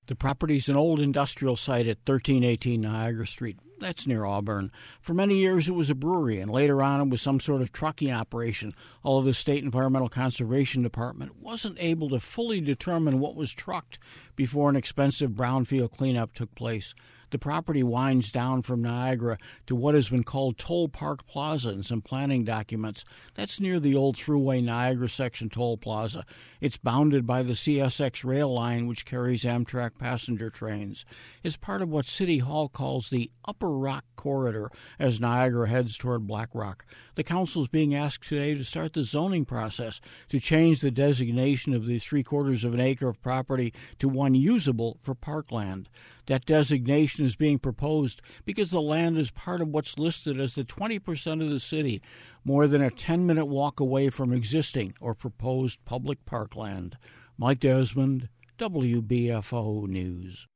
The property's an old industrial site at 1318 Niagara Street. That's near Auburn. For many years, it was a brewery, and later on, it was some sort of trucking operation. Although the State Environmental Conservation Department wasn't able to fully determine what was trucked before an expensive brownfield cleanup took place. The property winds down from Niagara to what has been called Toll Park Plaza in some planning documents. That's near the old Thruway Niagara Section Toll Plaza. It's bounded by the CSX rail line, which carries Amtrak passenger trains. It's part of what City Hall calls the Upper Rock Corridor as Niagara heads toward Black Rock. The council is being asked today to start the zoning process to change the designation of the 3/4 of an acre of property to one usable for parkland. That designation is being proposed because the land is part of what's listed as the 20% of the city, more than a 10-minute walk away from existing or proposed public parkland. Mike Desmond, WBFO News.